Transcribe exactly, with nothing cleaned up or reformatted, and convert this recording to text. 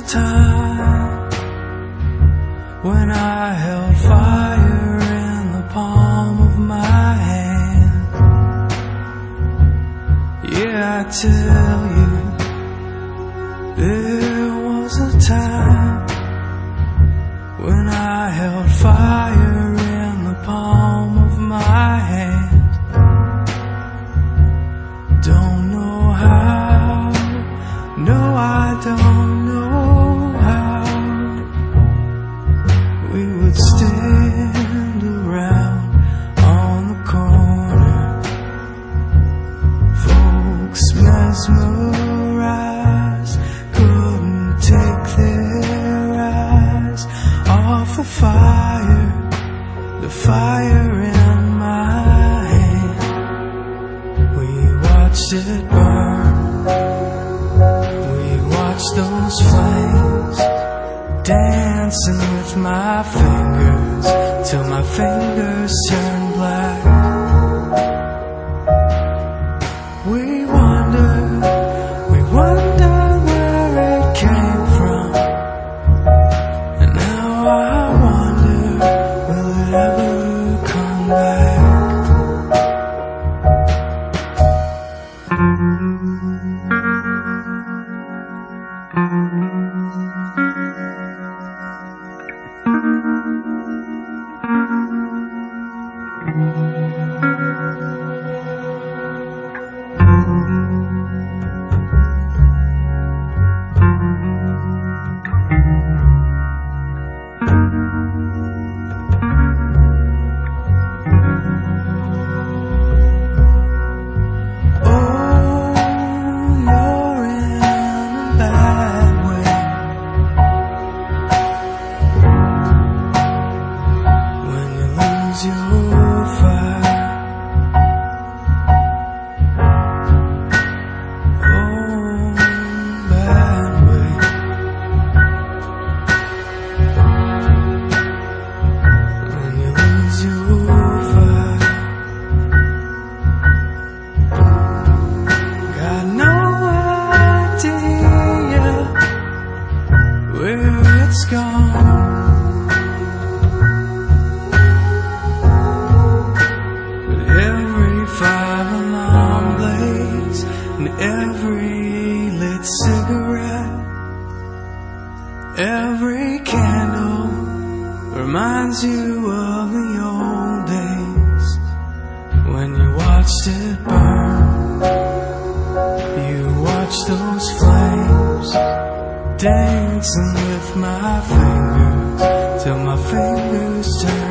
time when I held fire in the palm of my hand. Yeah, I tell you, there was a time when I held fire in the palm of my hand. Don't know how, no, I don't know how we would stand around on the corner, folks mesmerized, couldn't take their eyes off the fire, the fire in my hand. We watched it burn, we watched those flames, dancing with my fingers till my fingers turned black. We wondered, we wondered where it came from, and now I wonder, will it ever come back? Your fire, oh, bad way. When you lose your fire, got no idea where it's gone. Five-alarm blaze and every lit cigarette, every candle reminds you of the old days when you watched it burn. You watched those flames, dancing with my fingers till my fingers turn